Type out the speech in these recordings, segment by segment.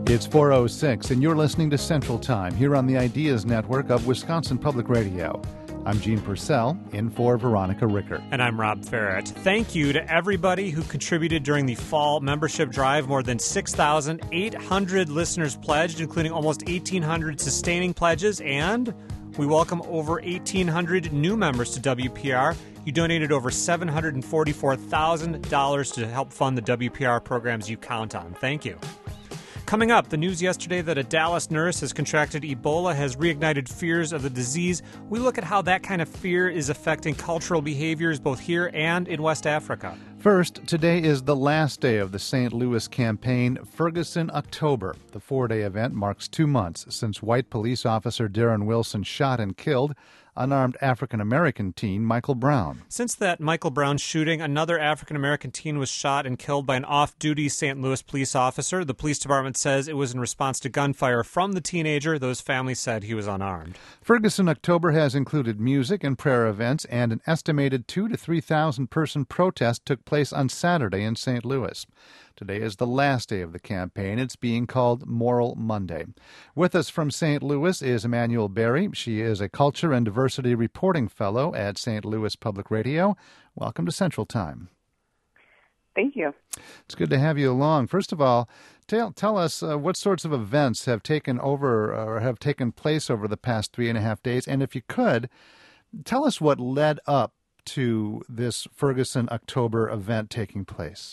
It's 4:06, and you're listening to Central Time here on the Ideas Network of Wisconsin Public Radio. I'm Gene Purcell, in for Veronica Ricker. And I'm Rob Ferret. Thank you to everybody who contributed during the fall membership drive. More than 6,800 listeners pledged, including almost 1,800 sustaining pledges, and we welcome over 1,800 new members to WPR. You donated over $744,000 to help fund the WPR programs you count on. Thank you. Coming up, the news yesterday that a Dallas nurse has contracted Ebola has reignited fears of the disease. We look at how that kind of fear is affecting cultural behaviors both here and in West Africa. First, today is the last day of the St. Louis campaign, Ferguson October. The 4-day event marks 2 months since white police officer Darren Wilson shot and killed unarmed African-American teen Michael Brown. Since that Michael Brown shooting, another African-American teen was shot and killed by an off-duty St. Louis police officer. The police department says it was in response to gunfire from the teenager. Those families said he was unarmed. Ferguson October has included music and prayer events, and an estimated 2,000 to 3,000 person protest took place on Saturday in St. Louis. Today is the last day of the campaign. It's being called Moral Monday. With us from St. Louis is Emmanuel Berry. She is a Culture and Diversity Reporting Fellow at St. Louis Public Radio. Welcome to Central Time. Thank you. It's good to have you along. First of all, tell us what sorts of events have taken over or have taken place over the past 3.5 days. And if you could, tell us what led up to this Ferguson October event taking place.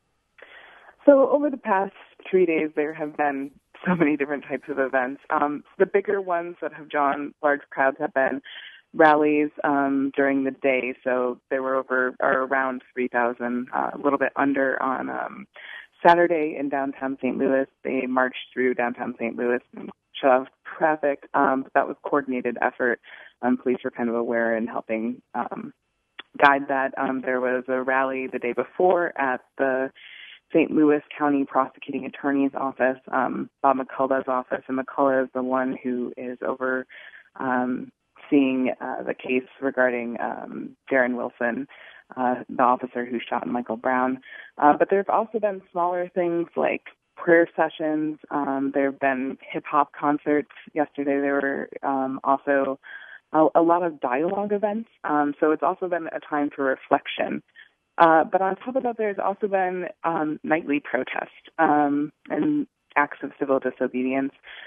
So over the past 3 days, there have been so many different types of events. The bigger ones that have drawn large crowds have been rallies during the day. So there were around 3,000, a little bit under on Saturday in downtown St. Louis. They marched through downtown St. Louis and shut off traffic. But that was a coordinated effort. Police were kind of aware and helping guide that. There was a rally the day before at the St. Louis County Prosecuting Attorney's Office, Bob McCullough's office, and McCullough is the one who is overseeing the case regarding Darren Wilson, the officer who shot Michael Brown. But there have also been smaller things like prayer sessions. There have been hip-hop concerts. Yesterday there were also a lot of dialogue events. So it's also been a time for reflection. But on top of that, there's also been nightly protests and acts of civil disobedience.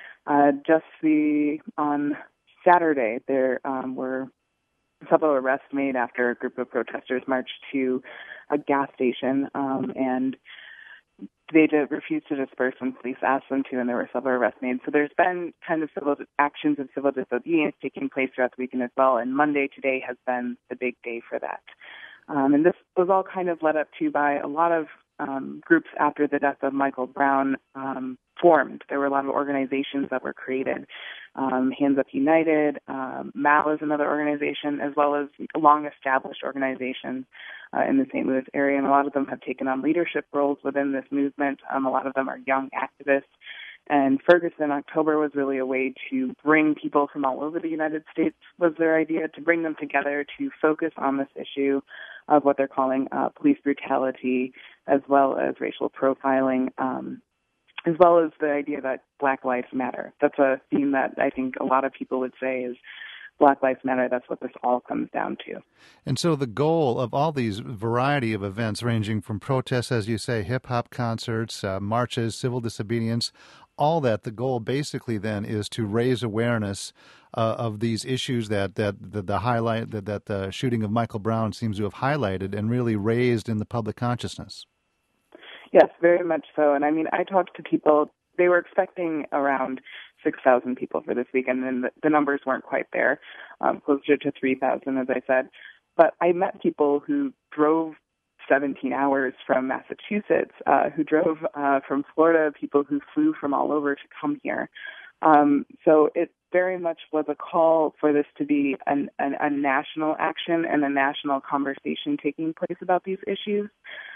On Saturday, there were several arrests made after a group of protesters marched to a gas station, and they refused to disperse when police asked them to, and there were several arrests made. So there's been kind of actions of civil disobedience taking place throughout the weekend as well, and Monday today has been the big day for that. And this was all kind of led up to by a lot of groups after the death of Michael Brown formed. There were a lot of organizations that were created. Hands Up United, MAL is another organization, as well as long-established organizations in the St. Louis area. And a lot of them have taken on leadership roles within this movement. A lot of them are young activists. And Ferguson October was really a way to bring people from all over the United States, was their idea, to bring them together to focus on this issue of what they're calling police brutality, as well as racial profiling, as well as the idea that Black Lives Matter. That's a theme that I think a lot of people would say is Black Lives Matter. That's what this all comes down to. And so the goal of all these variety of events, ranging from protests, as you say, hip-hop concerts, marches, civil disobedience, all that, the goal basically then is to raise awareness of these issues that the shooting of Michael Brown seems to have highlighted and really raised in the public consciousness. Yes, very much so. And I mean, I talked to people, they were expecting around 6,000 people for this weekend, and the numbers weren't quite there, closer to 3,000, as I said. But I met people who drove 17 hours from Massachusetts, who drove from Florida, people who flew from all over to come here. So it very much was a call for this to be a national action and a national conversation taking place about these issues.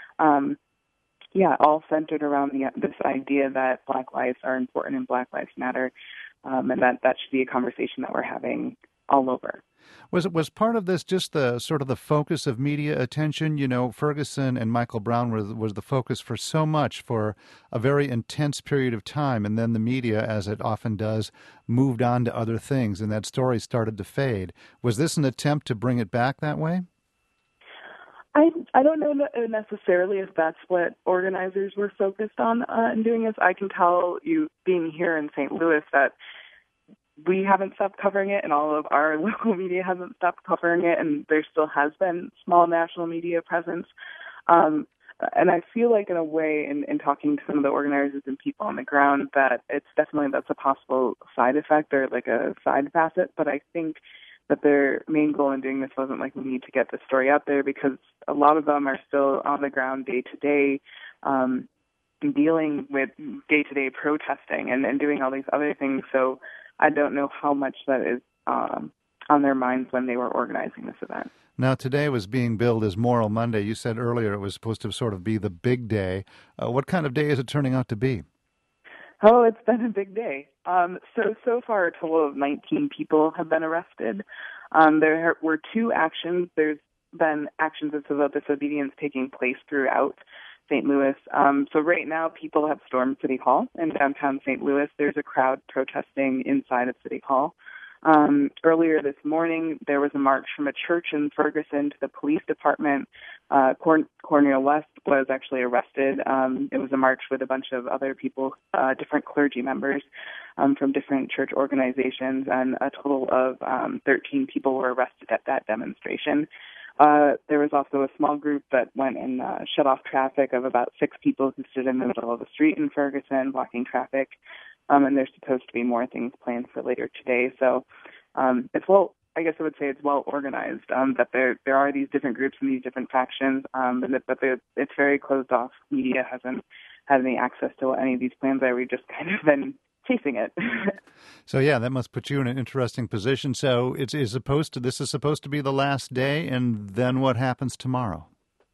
All centered around this idea that Black lives are important and Black Lives Matter, and that should be a conversation that we're having all over. Was part of this just the sort of the focus of media attention? You know, Ferguson and Michael Brown was the focus for so much for a very intense period of time, and then the media, as it often does, moved on to other things, and that story started to fade. Was this an attempt to bring it back that way? I don't know necessarily if that's what organizers were focused on in doing this. I can tell you, being here in St. Louis, that we haven't stopped covering it, and all of our local media hasn't stopped covering it, and there still has been small national media presence. And I feel like, in a way, in talking to some of the organizers and people on the ground, that that's a possible side effect or like a side facet. But I think that their main goal in doing this wasn't like, we need to get the story out there, because a lot of them are still on the ground day to day, dealing with day-to-day protesting and doing all these other things. So I don't know how much that is on their minds when they were organizing this event. Now, today was being billed as Moral Monday. You said earlier it was supposed to sort of be the big day. What kind of day is it turning out to be? Oh, it's been a big day. So far, a total of 19 people have been arrested. There were two actions. There's been actions of civil disobedience taking place throughout St. Louis. So right now, people have stormed City Hall in downtown St. Louis. There's a crowd protesting inside of City Hall. Earlier this morning, there was a march from a church in Ferguson to the police department. Cornel West was actually arrested. It was a march with a bunch of other people, different clergy members from different church organizations, and a total of 13 people were arrested at that demonstration. There was also a small group that went and shut off traffic of about 6 people who stood in the middle of the street in Ferguson blocking traffic. And there's supposed to be more things planned for later today. So I guess I would say it's well organized, that there are these different groups and these different factions, but it's very closed off. Media hasn't had any access to any of these plans are. We've just kind of been chasing it. So, yeah, that must put you in an interesting position. So this is supposed to be the last day, and then what happens tomorrow?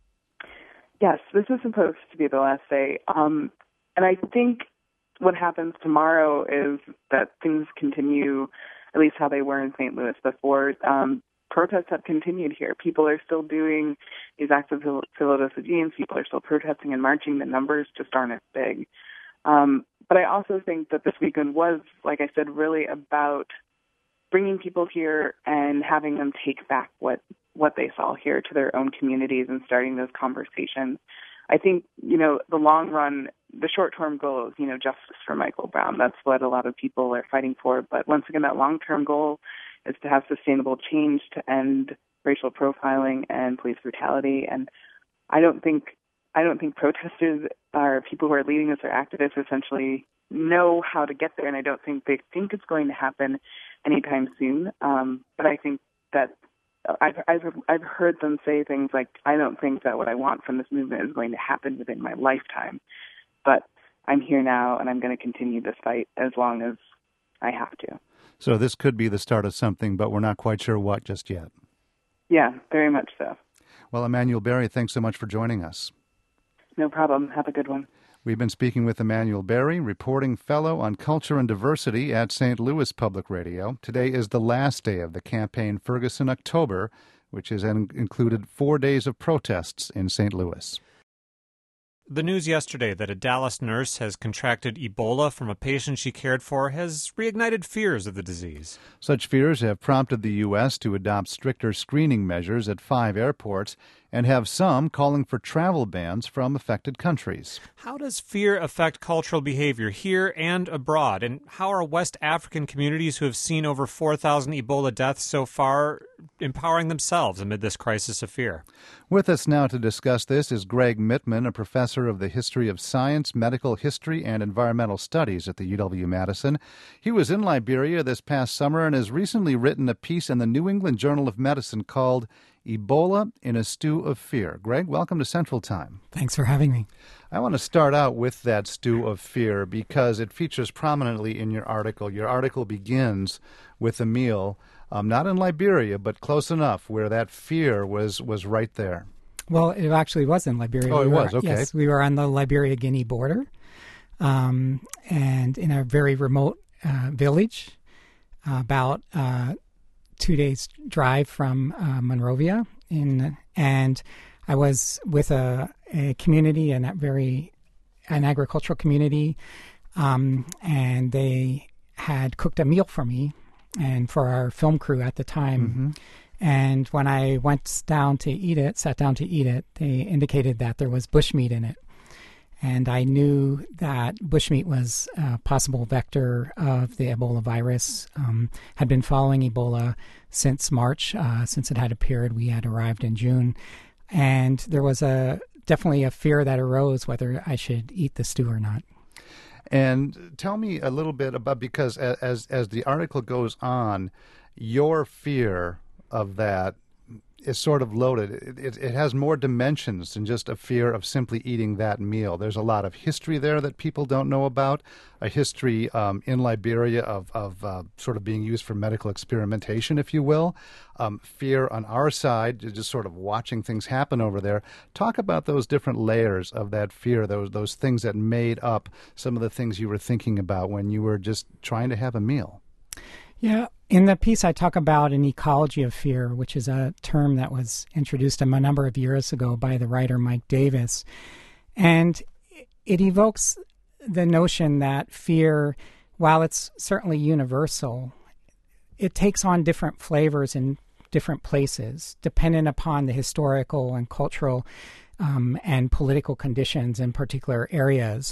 Yes, this is supposed to be the last day. And I think what happens tomorrow is that things continue, at least how they were in St. Louis before. Protests have continued here. People are still doing these acts of civil disobedience. People are still protesting and marching. The numbers just aren't as big. But I also think that this weekend was, like I said, really about bringing people here and having them take back what they saw here to their own communities and starting those conversations. I think, the long run, the short-term goal is, justice for Michael Brown. That's what a lot of people are fighting for. But once again, that long-term goal is to have sustainable change to end racial profiling and police brutality. And I don't think protesters or people who are leading this or activists essentially know how to get there. And I don't think they think it's going to happen anytime soon. But I think that I've heard them say things like, I don't think that what I want from this movement is going to happen within my lifetime, but I'm here now and I'm going to continue this fight as long as I have to. So this could be the start of something, but we're not quite sure what just yet. Yeah, very much so. Well, Emanuel Berry, thanks so much for joining us. No problem. Have a good one. We've been speaking with Emanuel Berry, reporting fellow on culture and diversity at St. Louis Public Radio. Today is the last day of the campaign Ferguson October, which has included 4 days of protests in St. Louis. The news yesterday that a Dallas nurse has contracted Ebola from a patient she cared for has reignited fears of the disease. Such fears have prompted the U.S. to adopt stricter screening measures at 5 airports and have some calling for travel bans from affected countries. How does fear affect cultural behavior here and abroad? And how are West African communities who have seen over 4,000 Ebola deaths so far empowering themselves amid this crisis of fear? With us now to discuss this is Greg Mittman, a professor of the history of science, medical history, and environmental studies at the UW-Madison. He was in Liberia this past summer and has recently written a piece in the New England Journal of Medicine called Ebola in a Stew of Fear. Greg, welcome to Central Time. Thanks for having me. I want to start out with that stew of fear because it features prominently in your article. Your article begins with a meal, not in Liberia, but close enough, where that fear was right there. Well, it actually was in Liberia. Oh, it was, okay. Yes, we were on the Liberia-Guinea border, and in a very remote village, about 2 days drive from Monrovia, and I was with a community, an agricultural community, and they had cooked a meal for me and for our film crew at the time. Mm-hmm. And when I sat down to eat it, they indicated that there was bushmeat in it. And I knew that bushmeat was a possible vector of the Ebola virus. Had been following Ebola since March, since it had appeared. We had arrived in June. And there was definitely a fear that arose whether I should eat the stew or not. And tell me a little bit about, because as the article goes on, your fear of that is sort of loaded. It has more dimensions than just a fear of simply eating that meal. There's a lot of history there that people don't know about, a history in Liberia of sort of being used for medical experimentation, if you will, fear on our side, just sort of watching things happen over there. Talk about those different layers of that fear, those things that made up some of the things you were thinking about when you were just trying to have a meal. Yeah, in the piece I talk about an ecology of fear, which is a term that was introduced a number of years ago by the writer Mike Davis. And it evokes the notion that fear, while it's certainly universal, it takes on different flavors in different places, dependent upon the historical and cultural and political conditions in particular areas.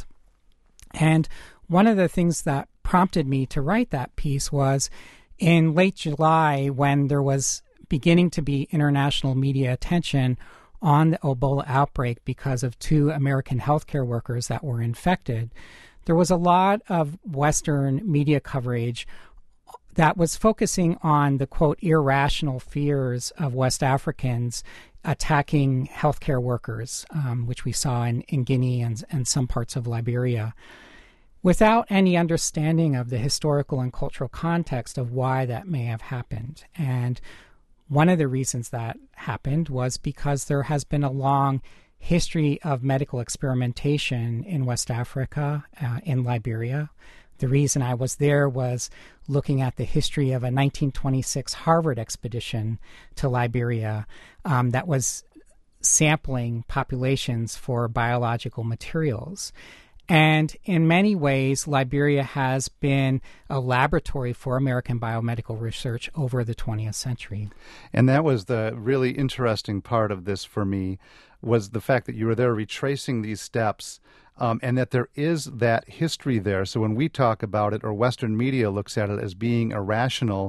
And one of the things that prompted me to write that piece was in late July, when there was beginning to be international media attention on the Ebola outbreak because of 2 American healthcare workers that were infected. There was a lot of Western media coverage that was focusing on the, quote, irrational fears of West Africans attacking healthcare workers, which we saw in Guinea and some parts of Liberia, without any understanding of the historical and cultural context of why that may have happened. And one of the reasons that happened was because there has been a long history of medical experimentation in West Africa, in Liberia. The reason I was there was looking at the history of a 1926 Harvard expedition to Liberia that was sampling populations for biological materials. And in many ways, Liberia has been a laboratory for American biomedical research over the 20th century. And that was the really interesting part of this for me, was the fact that you were there retracing these steps, and that there is that history there. So when we talk about it, or Western media looks at it as being irrational,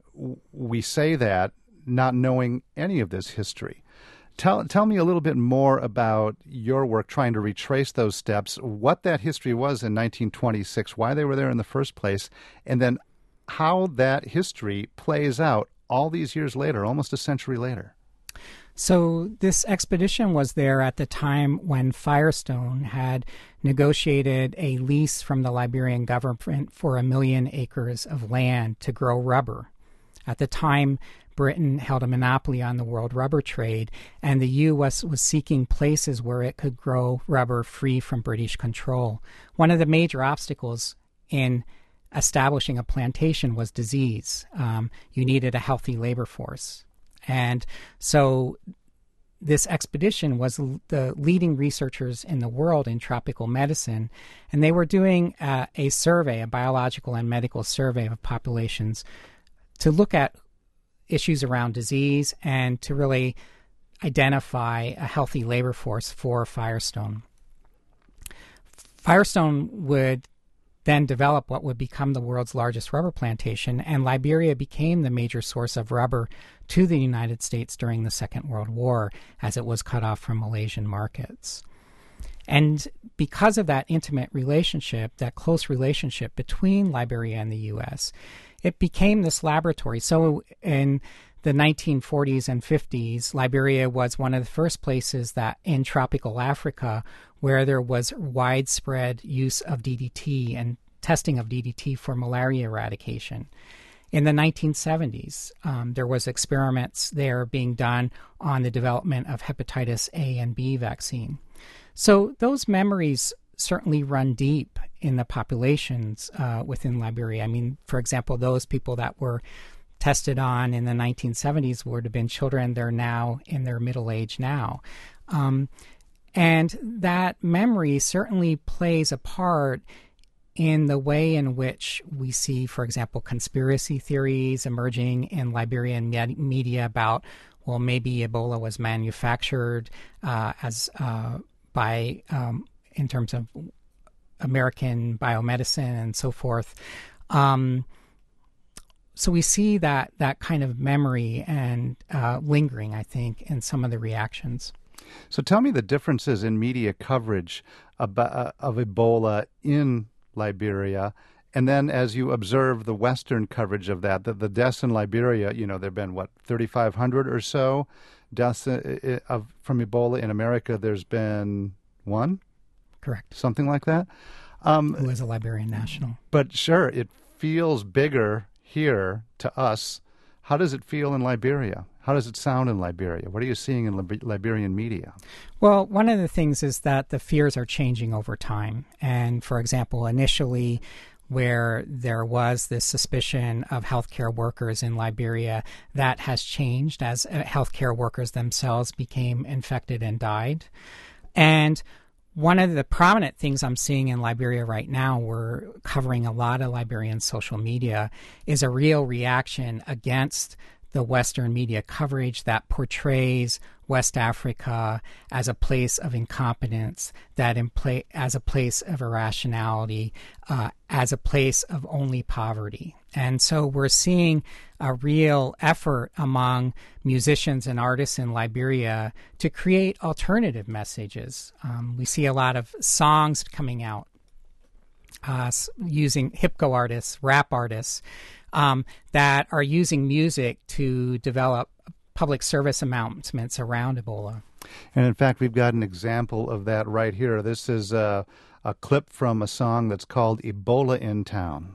we say that not knowing any of this history. Tell me a little bit more about your work trying to retrace those steps, what that history was in 1926, why they were there in the first place, and then how that history plays out all these years later, almost a century later. So this expedition was there at the time when Firestone had negotiated a lease from the Liberian government for 1 million acres of land to grow rubber. At the time, Britain held a monopoly on the world rubber trade, and the U.S. was seeking places where it could grow rubber free from British control. One of the major obstacles in establishing a plantation was disease. You needed a healthy labor force. And so this expedition was the leading researchers in the world in tropical medicine, and they were doing a survey, a biological and medical survey of populations to look at issues around disease and to really identify a healthy labor force for Firestone. Firestone would then develop what would become the world's largest rubber plantation, and Liberia became the major source of rubber to the United States during the Second World War, as it was cut off from Malaysian markets. And because of that intimate relationship, that close relationship between Liberia and the U.S., it became this laboratory. So in the 1940s and 50s, Liberia was one of the first places that in tropical Africa where there was widespread use of DDT and testing of DDT for malaria eradication. In the 1970s, there was experiments there being done on the development of hepatitis A and B vaccine. So those memories certainly run deep in the populations within Liberia. I mean, for example, those people that were tested on in the 1970s would have been children. They're now in their middle age now. And that memory certainly plays a part in the way in which we see, for example, conspiracy theories emerging in Liberian media about, well, maybe Ebola was manufactured in terms of American biomedicine and so forth. So we see that kind of memory and lingering, I think, in some of the reactions. So tell me the differences in media coverage of Ebola in Liberia, and then as you observe the Western coverage of that, the deaths in Liberia, there have been, 3,500 or so deaths from Ebola. In America, there's been one? Correct. Something like that? Who was a Liberian national. But sure, it feels bigger here to us. How does it feel in Liberia? How does it sound in Liberia? What are you seeing in Liberian media? Well, one of the things is that the fears are changing over time. And, for example, initially, where there was this suspicion of healthcare workers in Liberia, that has changed as healthcare workers themselves became infected and died. And one of the prominent things I'm seeing in Liberia right now, we're covering a lot of Liberian social media, is a real reaction against the Western media coverage that portrays West Africa as a place of incompetence, as a place of irrationality, as a place of only poverty. And so we're seeing a real effort among musicians and artists in Liberia to create alternative messages. We see a lot of songs coming out using hip-go artists, rap artists, that are using music to develop public service announcements around Ebola. And in fact, we've got an example of that right here. This is a clip from a song that's called Ebola in Town.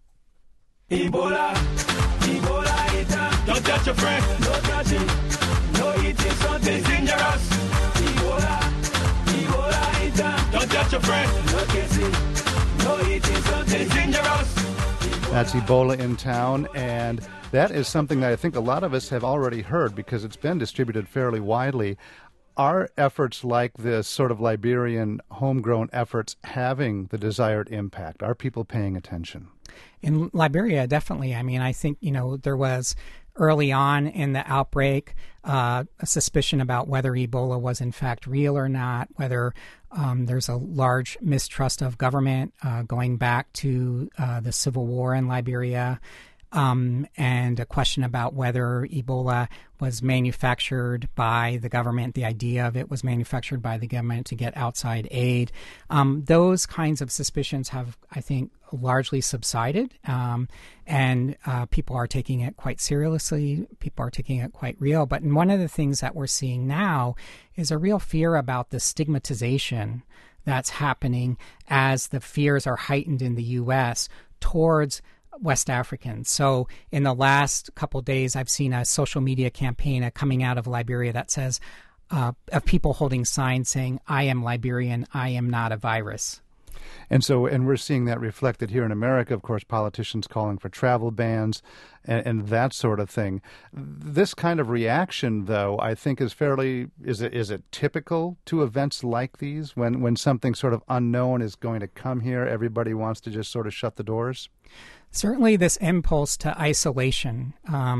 Ebola, Ebola in town. Don't touch your friend, no touching, no eating something dangerous. Ebola, Ebola in town. Don't touch your friend, no kissing, no eating something dangerous. That's Ebola in Town, and that is something that I think a lot of us have already heard because it's been distributed fairly widely. Are efforts like this, sort of Liberian homegrown efforts, having the desired impact? Are people paying attention? In Liberia, definitely. I mean, I think, there was early on in the outbreak a suspicion about whether Ebola was in fact real or not, whether there's a large mistrust of government going back to the civil war in Liberia, and a question about whether Ebola was manufactured by the government, the idea of it was manufactured by the government to get outside aid. Those kinds of suspicions have, I think, largely subsided, and people are taking it quite seriously. People are taking it quite real. But one of the things that we're seeing now is a real fear about the stigmatization that's happening as the fears are heightened in the U.S. towards West Africans. So in the last couple of days, I've seen a social media campaign coming out of Liberia that says, of people holding signs saying, "I am Liberian, I am not a virus." And we're seeing that reflected here in America, of course, politicians calling for travel bans and that sort of thing. This kind of reaction, though, I think is it typical to events like these when something sort of unknown is going to come here, everybody wants to just sort of shut the doors? Certainly this impulse to isolation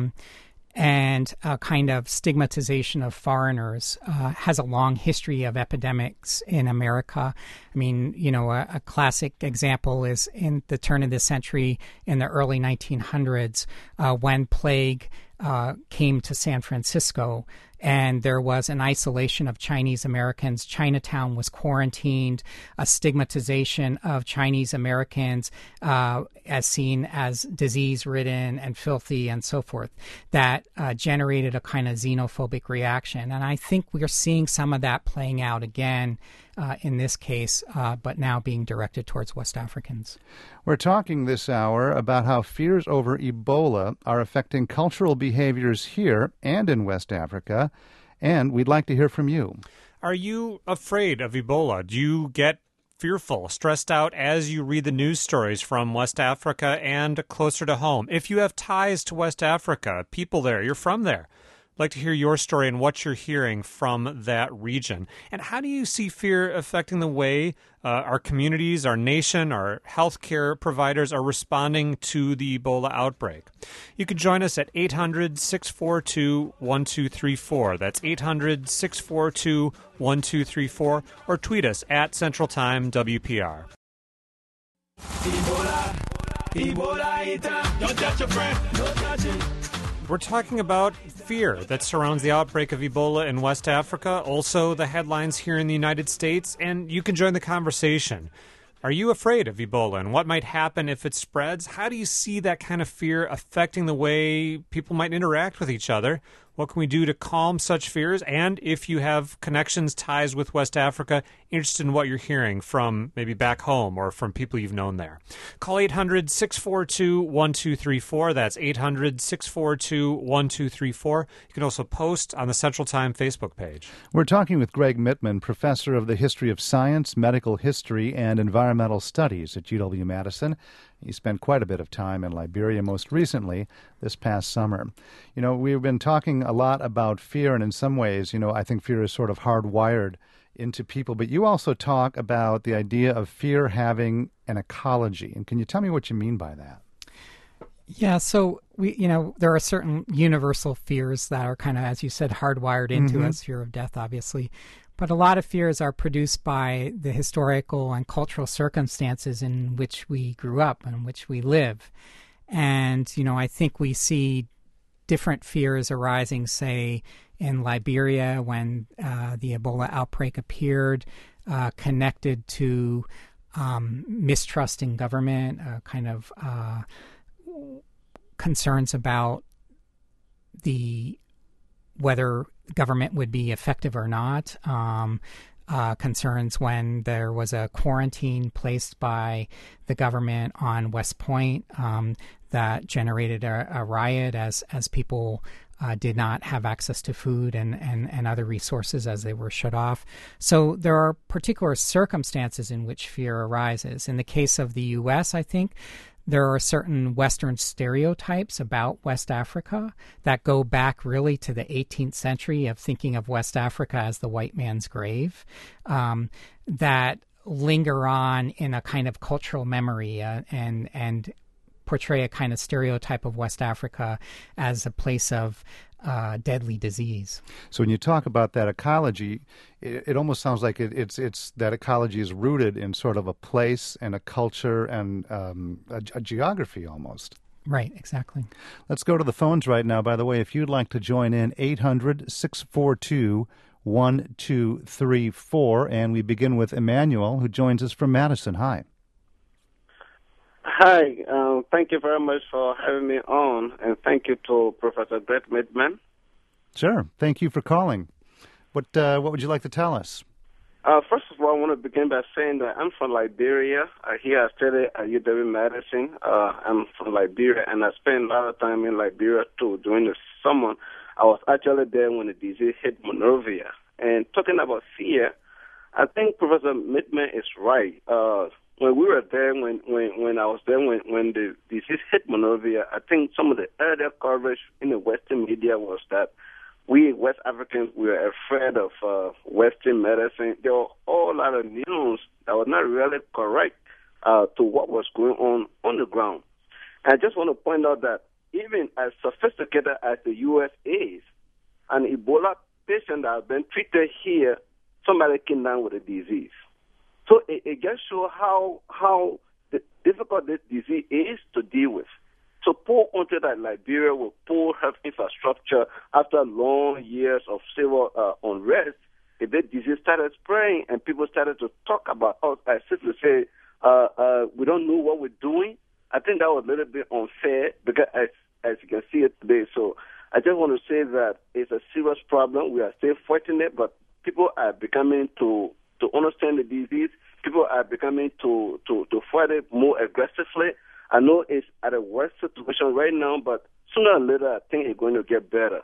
and a kind of stigmatization of foreigners has a long history of epidemics in America. I mean, a classic example is in the turn of the century in the early 1900s when plague came to San Francisco, and there was an isolation of Chinese Americans. Chinatown was quarantined, a stigmatization of Chinese Americans as seen as disease-ridden and filthy and so forth, that generated a kind of xenophobic reaction. And I think we're seeing some of that playing out again in this case, but now being directed towards West Africans. We're talking this hour about how fears over Ebola are affecting cultural behaviors here and in West Africa, and we'd like to hear from you. Are you afraid of Ebola? Do you get fearful, stressed out as you read the news stories from West Africa and closer to home. If you have ties to West Africa, people there, you're from there, I'd like to hear your story and what you're hearing from that region. And how do you see fear affecting the way our communities, our nation, our healthcare providers are responding to the Ebola outbreak? You can join us at 800-642-1234. That's 800-642-1234, or tweet us at Central Time WPR. Ebola, Ebola, don't touch your friend, don't touch it. We're talking about fear that surrounds the outbreak of Ebola in West Africa, also the headlines here in the United States, and you can join the conversation. Are you afraid of Ebola and what might happen if it spreads? How do you see that kind of fear affecting the way people might interact with each other? What can we do to calm such fears? And if you have connections, ties with West Africa, interested in what you're hearing from maybe back home or from people you've known there. Call 800-642-1234. That's 800-642-1234. You can also post on the Central Time Facebook page. We're talking with Greg Mittman, professor of the history of science, medical history, and environmental studies at UW-Madison. He spent quite a bit of time in Liberia, most recently this past summer. You know, we've been talking a lot about fear, and in some ways, I think fear is sort of hardwired into people. But you also talk about the idea of fear having an ecology. And can you tell me what you mean by that? Yeah, so there are certain universal fears that are kind of, as you said, hardwired into us, fear of death, obviously. But a lot of fears are produced by the historical and cultural circumstances in which we grew up and in which we live. And, I think we see different fears arising, say, in Liberia when the Ebola outbreak appeared, connected to mistrusting government, kind of concerns about whether government would be effective or not, concerns when there was a quarantine placed by the government on West Point that generated a riot as people did not have access to food and other resources as they were shut off. So there are particular circumstances in which fear arises. In the case of the U.S., I think, there are certain Western stereotypes about West Africa that go back really to the 18th century of thinking of West Africa as the white man's grave, that linger on in a kind of cultural memory and portray a kind of stereotype of West Africa as a place of deadly disease. So when you talk about that ecology, it almost sounds like it's that ecology is rooted in sort of a place and a culture and a geography almost. Right, exactly. Let's go to the phones right now. By the way, if you'd like to join in, 800-642-1234, and we begin with Emmanuel, who joins us from Madison. Hi. Hi, thank you very much for having me on, and thank you to Professor Greg Mittman. Sure, thank you for calling. What would you like to tell us? First of all, I want to begin by saying that I'm from Liberia. Here I study at UW-Madison. I'm from Liberia, and I spent a lot of time in Liberia, too. During the summer, I was actually there when the disease hit Monrovia. And talking about fear, I think Professor Mittman is right. When we were there, when I was there, when the disease hit Monrovia, I think some of the earlier coverage in the Western media was that we West Africans were afraid of Western medicine. There were a whole lot of news that was not really correct to what was going on the ground. And I just want to point out that even as sophisticated as the U.S. is, an Ebola patient that has been treated here, somebody came down with a disease. So it just shows how difficult this disease is to deal with. So poor country like Liberia with poor health infrastructure after long years of civil unrest, if the disease started spreading and people started to talk about us as if to say, we don't know what we're doing, I think that was a little bit unfair because as you can see it today. So I just want to say that it's a serious problem. We are still fighting it, but people are becoming to understand the disease. People are becoming to fight it more aggressively. I know it's at a worse situation right now, but sooner or later, I think it's going to get better.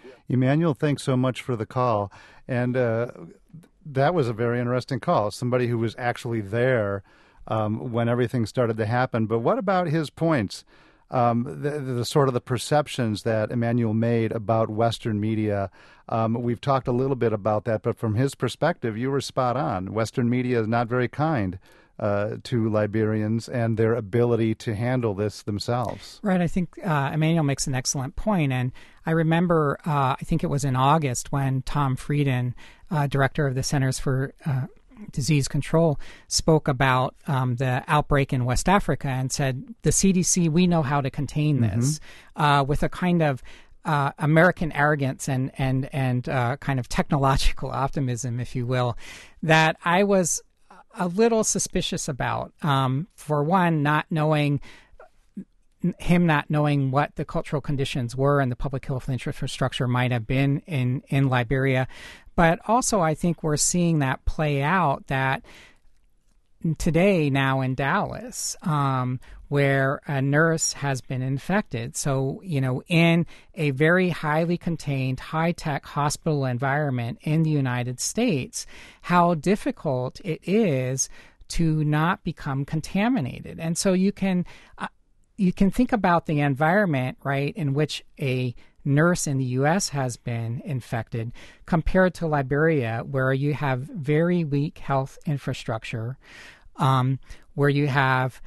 Emmanuel, thanks so much for the call. And that was a very interesting call. Somebody who was actually there when everything started to happen. But what about his points? The sort of the perceptions that Emmanuel made about Western media. We've talked a little bit about that, but from his perspective, you were spot on. Western media is not very kind to Liberians and their ability to handle this themselves. Right. I think Emmanuel makes an excellent point. And I remember, I think it was in August when Tom Frieden, director of the Centers for Disease Control, spoke about the outbreak in West Africa and said, the CDC, we know how to contain this, with a kind of American arrogance and kind of technological optimism, if you will, that I was a little suspicious about. For one, not knowing what the cultural conditions were and the public health infrastructure might have been in Liberia. But also, I think we're seeing that play out that today now in Dallas, where a nurse has been infected. So, in a very highly contained, high-tech hospital environment in the United States, how difficult it is to not become contaminated. And so you can think about the environment, right, in which a nurse in the U.S. has been infected compared to Liberia, where you have very weak health infrastructure, where you have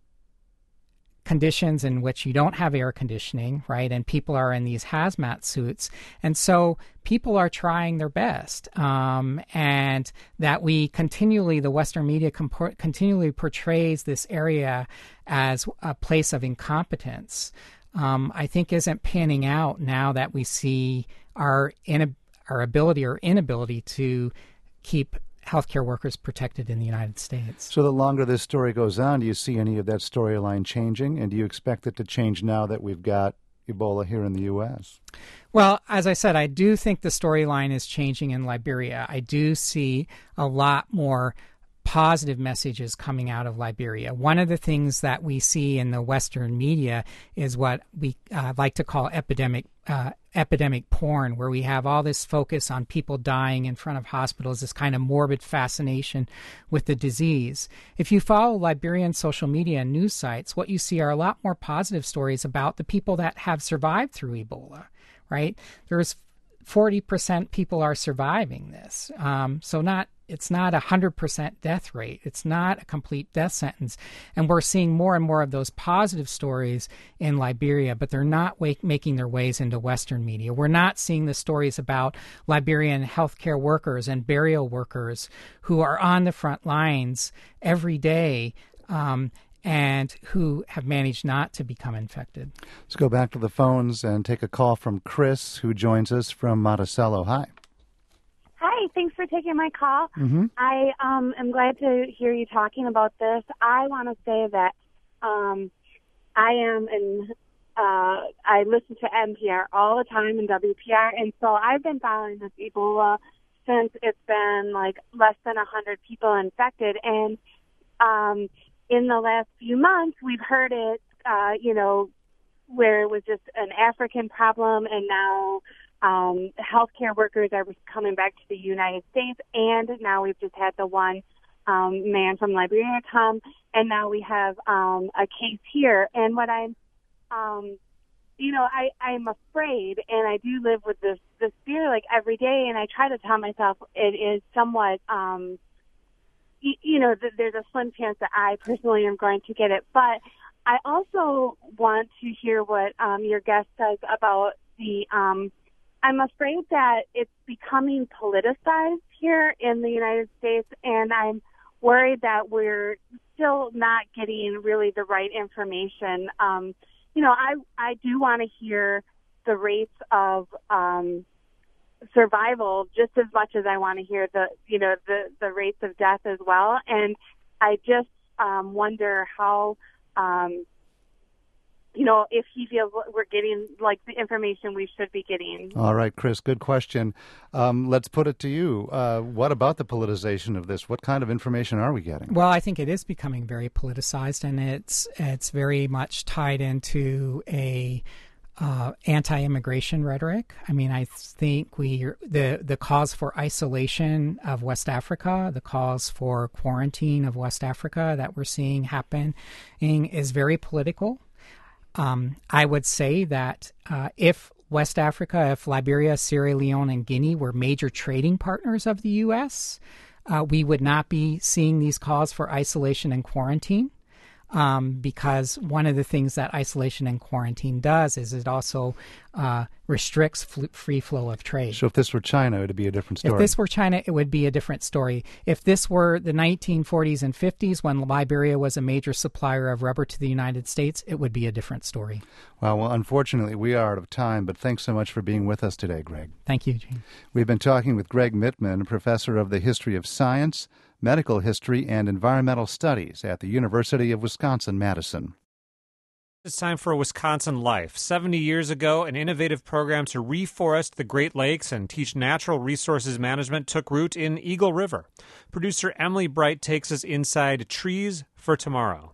conditions in which you don't have air conditioning, right? And people are in these hazmat suits. And so people are trying their best. And that the Western media continually portrays this area as a place of incompetence, I think isn't panning out now that we see our ability or inability to keep healthcare workers protected in the United States. So the longer this story goes on, do you see any of that storyline changing? And do you expect it to change now that we've got Ebola here in the U.S.? Well, as I said, I do think the storyline is changing in Liberia. I do see a lot more positive messages coming out of Liberia. One of the things that we see in the Western media is what we like to call epidemic porn, where we have all this focus on people dying in front of hospitals, this kind of morbid fascination with the disease. If you follow Liberian social media and news sites, what you see are a lot more positive stories about the people that have survived through Ebola, right? There's 40% people are surviving this. It's not 100% death rate. It's not a complete death sentence. And we're seeing more and more of those positive stories in Liberia, but they're not making their ways into Western media. We're not seeing the stories about Liberian healthcare workers and burial workers who are on the front lines every day, and who have managed not to become infected. Let's go back to the phones and take a call from Chris, who joins us from Monticello. Hi. Hi, thanks for taking my call. Mm-hmm. I am glad to hear you talking about this. I want to say that I listen to NPR all the time and WPR, and so I've been following this Ebola since it's been like less than 100 people infected, and in the last few months we've heard it, where it was just an African problem, and now healthcare workers are coming back to the United States, and now we've just had the one man from Liberia come, and now we have a case here. And what I'm afraid, and I do live with this fear like every day, and I try to tell myself it is somewhat, there's a slim chance that I personally am going to get it. But I also want to hear what your guest says about the I'm afraid that it's becoming politicized here in the United States, and I'm worried that we're still not getting really the right information. I do want to hear the rates of survival just as much as I want to hear the rates of death as well. And I just wonder how if he feels we're getting like the information we should be getting. All right, Chris, good question. Let's put it to you. What about the politicization of this? What kind of information are we getting? Well, I think it is becoming very politicized, and it's very much tied into a anti-immigration rhetoric. I mean, I think the cause for isolation of West Africa, the cause for quarantine of West Africa that we're seeing happening is very political. I would say that if West Africa, if Liberia, Sierra Leone, and Guinea were major trading partners of the U.S., we would not be seeing these calls for isolation and quarantine. Because one of the things that isolation and quarantine does is it also restricts free flow of trade. So if this were China, it would be a different story. If this were China, it would be a different story. If this were the 1940s and 50s, when Liberia was a major supplier of rubber to the United States, it would be a different story. Well, unfortunately, we are out of time, but thanks so much for being with us today, Greg. Thank you, Gene. We've been talking with Greg Mittman, professor of the history of science, medical history, and environmental studies at the University of Wisconsin-Madison. It's time for Wisconsin Life. 70 years ago, an innovative program to reforest the Great Lakes and teach natural resources management took root in Eagle River. Producer Emily Bright takes us inside Trees for Tomorrow.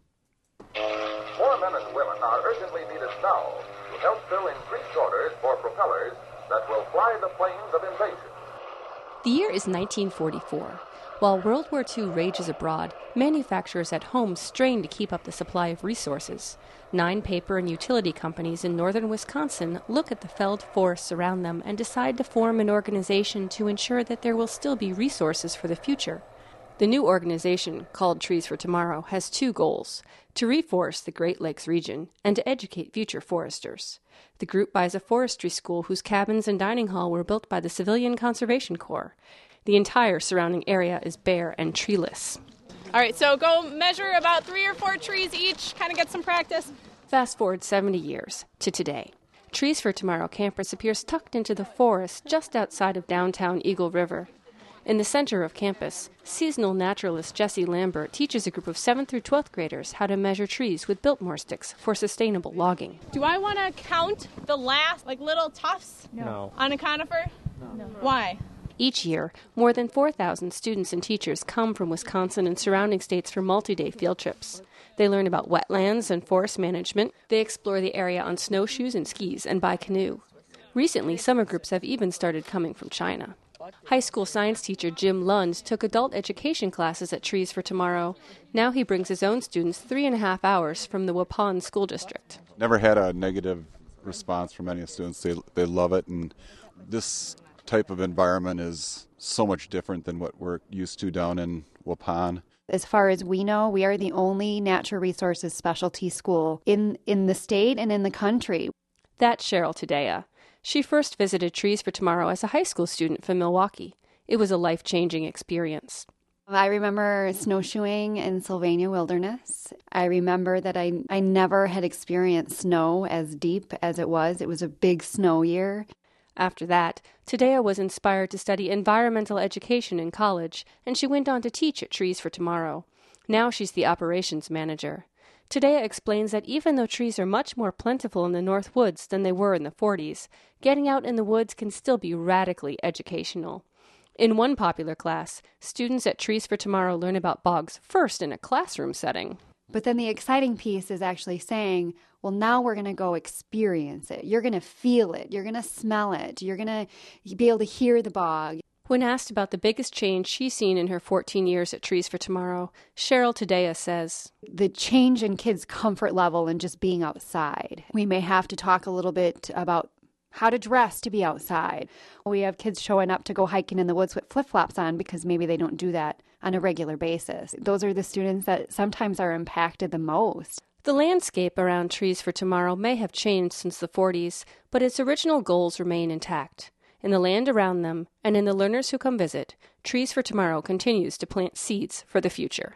More men and women are urgently needed now to help fill increased orders for propellers that will fly the planes of invasion. The year is 1944. While World War II rages abroad, manufacturers at home strain to keep up the supply of resources. 9 paper and utility companies in northern Wisconsin look at the felled forests around them and decide to form an organization to ensure that there will still be resources for the future. The new organization, called Trees for Tomorrow, has 2 goals: to reforest the Great Lakes region and to educate future foresters. The group buys a forestry school whose cabins and dining hall were built by the Civilian Conservation Corps. The entire surrounding area is bare and treeless. All right, so go measure about 3 or 4 trees each, kind of get some practice. Fast forward 70 years to today. Trees for Tomorrow campus appears tucked into the forest just outside of downtown Eagle River. In the center of campus, seasonal naturalist Jesse Lambert teaches a group of 7th through 12th graders how to measure trees with Biltmore sticks for sustainable logging. Do I want to count the last, little tufts on a conifer? No. Why? Each year, more than 4,000 students and teachers come from Wisconsin and surrounding states for multi-day field trips. They learn about wetlands and forest management. They explore the area on snowshoes and skis and by canoe. Recently, summer groups have even started coming from China. High school science teacher Jim Lund took adult education classes at Trees for Tomorrow. Now he brings his own students 3.5 hours from the Waupun School District. Never had a negative response from any of the students. They love it, and this type of environment is so much different than what we're used to down in Waupun. As far as we know, we are the only natural resources specialty school in the state and in the country. That's Cheryl Tadea. She first visited Trees for Tomorrow as a high school student from Milwaukee. It was a life-changing experience. I remember snowshoeing in Sylvania Wilderness. I remember that I never had experienced snow as deep as it was. It was a big snow year. After that, Tadea was inspired to study environmental education in college, and she went on to teach at Trees for Tomorrow. Now she's the operations manager. Tadea explains that even though trees are much more plentiful in the North Woods than they were in the 40s, getting out in the woods can still be radically educational. In one popular class, students at Trees for Tomorrow learn about bogs first in a classroom setting. But then the exciting piece is actually saying, well, now we're going to go experience it. You're going to feel it. You're going to smell it. You're going to be able to hear the bog. When asked about the biggest change she's seen in her 14 years at Trees for Tomorrow, Cheryl Tadea says, the change in kids' comfort level and just being outside. We may have to talk a little bit about how to dress to be outside. We have kids showing up to go hiking in the woods with flip-flops on because maybe they don't do that on a regular basis. Those are the students that sometimes are impacted the most. The landscape around Trees for Tomorrow may have changed since the 40s, but its original goals remain intact. In the land around them, and in the learners who come visit, Trees for Tomorrow continues to plant seeds for the future.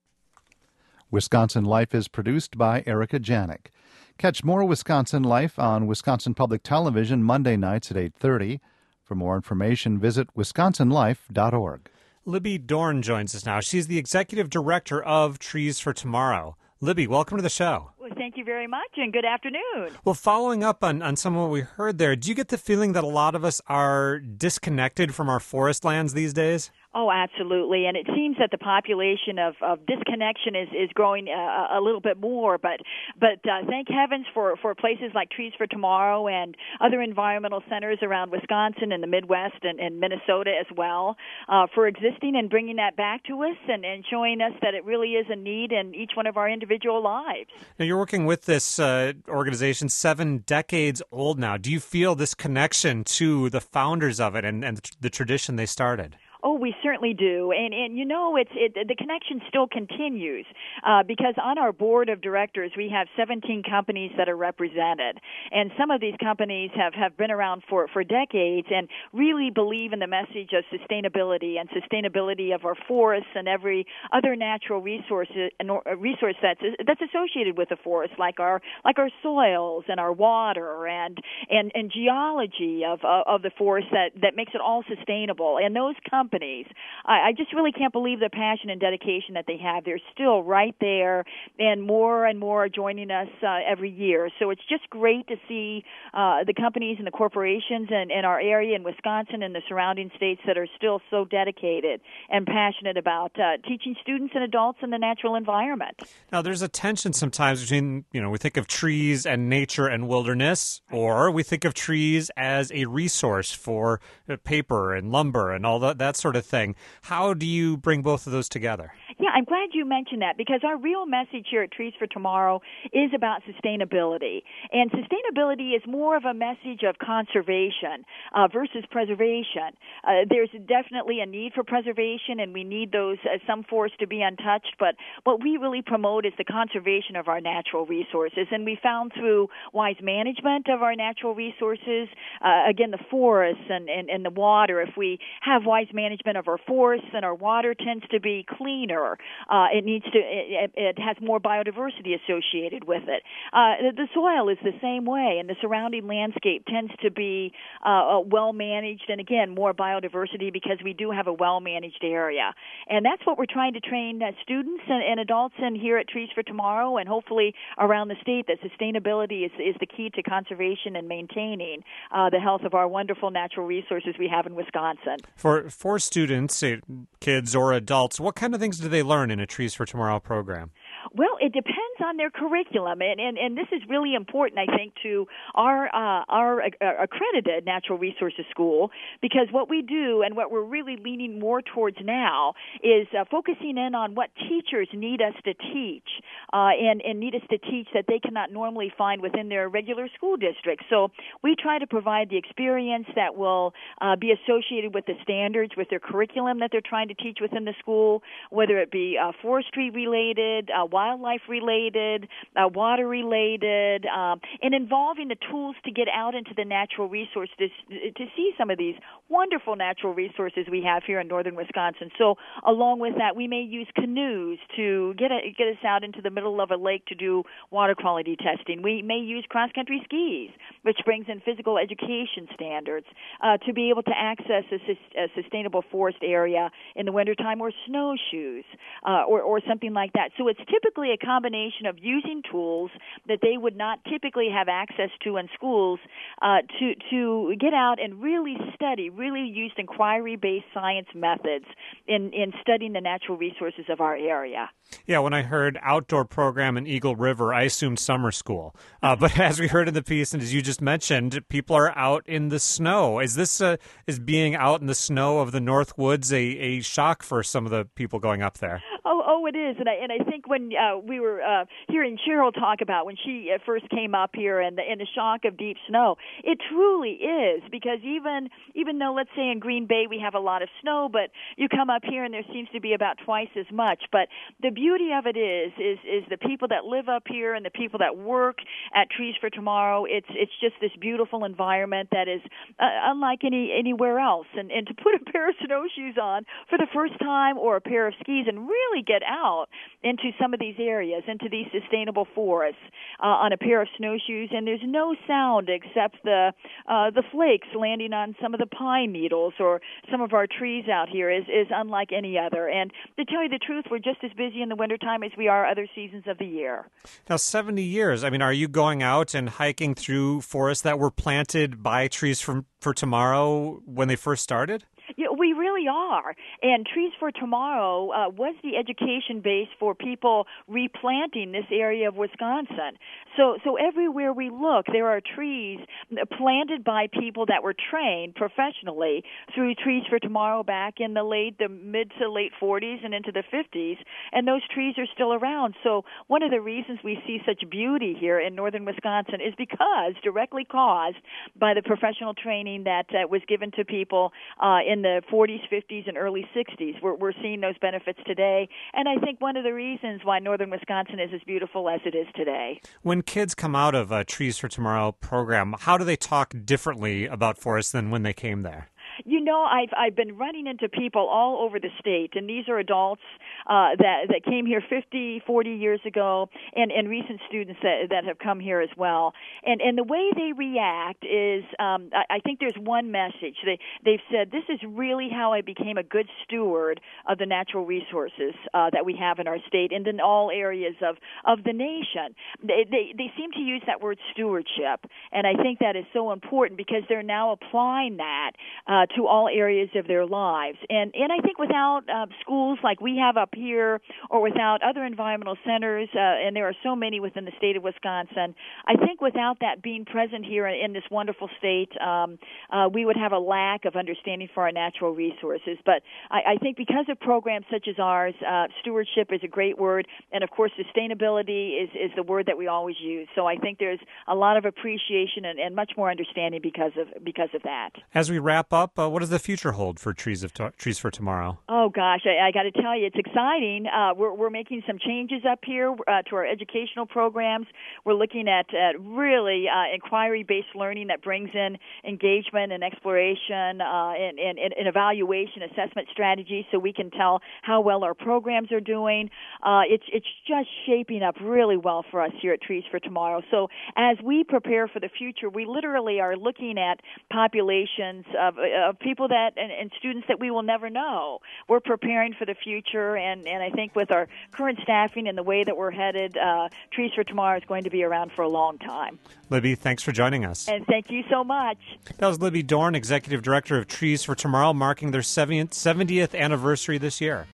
Wisconsin Life is produced by Erica Janik. Catch more Wisconsin Life on Wisconsin Public Television Monday nights at 8:30. For more information, visit wisconsinlife.org. Libby Dorn joins us now. She's the executive director of Trees for Tomorrow. Libby, welcome to the show. Well, thank you very much, and good afternoon. Well, following up on some of what we heard there, do you get the feeling that a lot of us are disconnected from our forest lands these days? Oh, absolutely. And it seems that the population of disconnection is growing a little bit more. But thank heavens for places like Trees for Tomorrow and other environmental centers around Wisconsin and the Midwest and Minnesota as well for existing and bringing that back to us and showing us that it really is a need in each one of our individual lives. Now, you're working with this organization 7 decades old now. Do you feel this connection to the founders of it and the tradition they started? Oh, we certainly do, and you know, the connection still continues because on our board of directors we have 17 companies that are represented, and some of these companies have been around for decades and really believe in the message of sustainability of our forests and every other natural resource that's associated with the forest, like our soils and our water and geology of the forest that makes it all sustainable. And those companies, I just really can't believe the passion and dedication that they have. They're still right there, and more are joining us every year. So it's just great to see the companies and the corporations in our area in Wisconsin and the surrounding states that are still so dedicated and passionate about teaching students and adults in the natural environment. Now, there's a tension sometimes between, we think of trees and nature and wilderness, or we think of trees as a resource for paper and lumber and all that sort of thing. How do you bring both of those together? Yeah, I'm glad you mentioned that because our real message here at Trees for Tomorrow is about sustainability. And sustainability is more of a message of conservation versus preservation. There's definitely a need for preservation, and we need those some forests to be untouched, but what we really promote is the conservation of our natural resources. And we found through wise management of our natural resources, again, the forests and the water, if we have wise management of our forests and our water tends to be cleaner, it has more biodiversity associated with it. The soil is the same way, and the surrounding landscape tends to be well managed, and again, more biodiversity because we do have a well managed area. And that's what we're trying to train students and adults in here at Trees for Tomorrow, and hopefully around the state, that sustainability is the key to conservation and maintaining the health of our wonderful natural resources we have in Wisconsin. For students, kids or adults, what kind of things do they learn in a Trees for Tomorrow program? Well, it depends on their curriculum, and this is really important, I think, to our accredited natural resources school, because what we do and what we're really leaning more towards now is focusing in on what teachers need us to teach and need us to teach that they cannot normally find within their regular school district. So we try to provide the experience that will be associated with the standards, with their curriculum that they're trying to teach within the school, whether it be forestry related, wildlife related, water related, and involving the tools to get out into the natural resources to see some of these wonderful natural resources we have here in northern Wisconsin. So along with that, we may use canoes to get us out into the middle of a lake to do water quality testing. We may use cross-country skis, which brings in physical education standards, to be able to access a sustainable forest area in the wintertime, or snowshoes, or something like that. So it's typically a combination of using tools that they would not typically have access to in schools to get out and really study, really use inquiry-based science methods in studying the natural resources of our area. Yeah, when I heard outdoor program in Eagle River, I assumed summer school. But as we heard in the piece, and as you just mentioned, people are out in the snow. Is being out in the snow of the North Woods a shock for some of the people going up there? Oh, it is, and I think when we were hearing Cheryl talk about when she first came up here and the shock of deep snow, it truly is, because even though, let's say in Green Bay we have a lot of snow, but you come up here and there seems to be about twice as much. But the beauty of it is the people that live up here and the people that work at Trees for Tomorrow. It's just this beautiful environment that is unlike anywhere else. And to put a pair of snowshoes on for the first time, or a pair of skis, and really get out into some of these areas, into these sustainable forests on a pair of snowshoes, and there's no sound except the flakes landing on some of the pine needles or some of our trees out here is unlike any other. And to tell you the truth, we're just as busy in the wintertime as we are other seasons of the year. Now, 70 years, are you going out and hiking through forests that were planted by Trees for Tomorrow when they first started? Yeah, we really really are. And Trees for Tomorrow was the education base for people replanting this area of Wisconsin. So everywhere we look, there are trees planted by people that were trained professionally through Trees for Tomorrow back in the mid to late 40s and into the 50s, and those trees are still around. So one of the reasons we see such beauty here in northern Wisconsin is because directly caused by the professional training that was given to people in the 40s, 50s, and early 60s. We're seeing those benefits today, and I think one of the reasons why northern Wisconsin is as beautiful as it is today. When kids come out of a Trees for Tomorrow program, how do they talk differently about forests than when they came there? You know, I've been running into people all over the state, and these are adults that came here 50, 40 years ago, and recent students that have come here as well. And the way they react is, I think there's one message. They've said, this is really how I became a good steward of the natural resources that we have in our state and in all areas of the nation. They seem to use that word stewardship, and I think that is so important because they're now applying that to all areas of their lives. And I think without schools like we have up here or without other environmental centers, and there are so many within the state of Wisconsin, I think without that being present here in this wonderful state, we would have a lack of understanding for our natural resources. But I think because of programs such as ours, stewardship is a great word, and of course sustainability is the word that we always use. So I think there's a lot of appreciation and much more understanding because of that. As we wrap up, what does the future hold for Trees for Tomorrow? Oh, gosh, I got to tell you, it's exciting. We're making some changes up here to our educational programs. We're looking at really inquiry-based learning that brings in engagement and exploration and evaluation assessment strategies so we can tell how well our programs are doing. It's just shaping up really well for us here at Trees for Tomorrow. So as we prepare for the future, we literally are looking at populations of people that and students that we will never know. We're preparing for the future, and I think with our current staffing and the way that we're headed, Trees for Tomorrow is going to be around for a long time. Libby, thanks for joining us. And thank you so much. That was Libby Dorn, Executive Director of Trees for Tomorrow, marking their 70th anniversary this year.